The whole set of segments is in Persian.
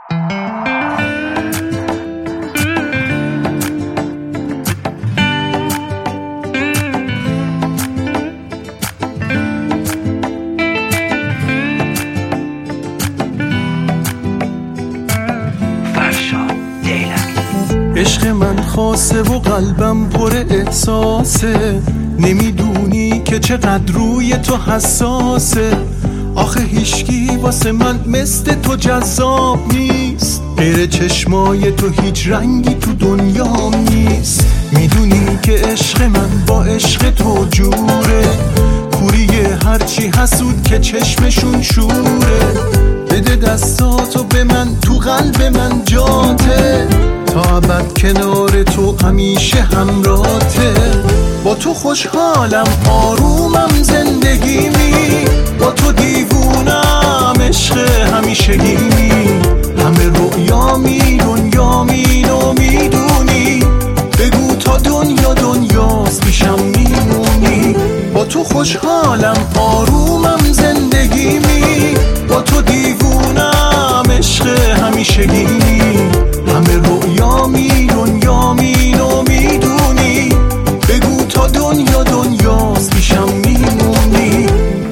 عشق من خاصه و قلبم پر احساسه، نمیدونی که چقدر روی تو حساسه. آخه هیچکی واسه من مثل تو جذاب نیست، غیر چشمای تو هیچ رنگی تو دنیام نیست. میدونی که عشق من با عشق تو جوره، کوریه هرچی حسود که چشمشون شوره. بده دستاتو به من، تو قلب من جاته، تا ابد کنار تو همیشه همراته. با تو خوشحالم آرومم زندگیمی، با تو دیوونم عشق همیشگیمی. همه رؤیامی دنیامی نو میدونی، بگو تا دنیا دنیاست پیشم میمونی. با تو خوشحالم آرومم زندگیمی، با تو دیوونم عشق همیشگیمی. همه رؤیامی دنیامی نو میدونی، بگو تا دنیا دنیاست پیشم میمونی.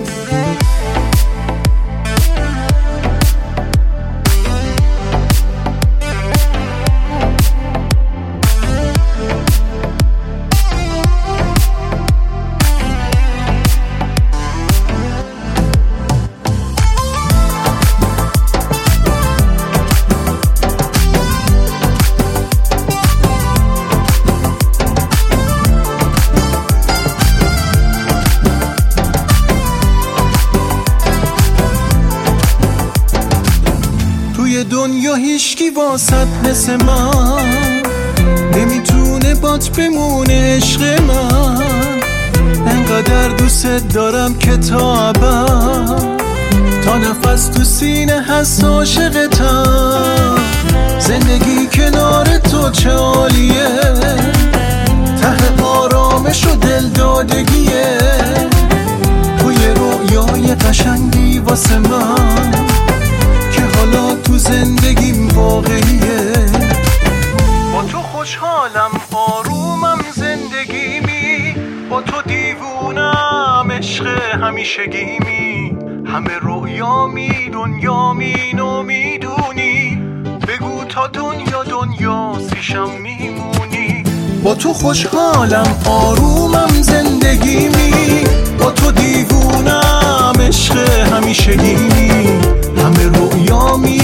دنیا هیچکی واسط مثل من، نمیتونه بات بمونه عشق من. انقدر دوست دارم که تا ابد، تا نفس تو سینه هست عاشقتم. زندگی کنار تو چه عالیه، ته آرامش و دلدادگیه. توی رویای قشنگی واسه من، که حالا تو زندگیم واقعیه. با تو خوشحالم آرومم زندگیمی، با تو دیوونم عشق همیشگیمی. همه رؤیامی دنیامی نو میدونی، بگو تا دنیا دنیاست پیشم میمونی. با تو خوشحالم آرومم زندگیمی، با تو دیوونم عشق همیشگیمی. همه رؤیامی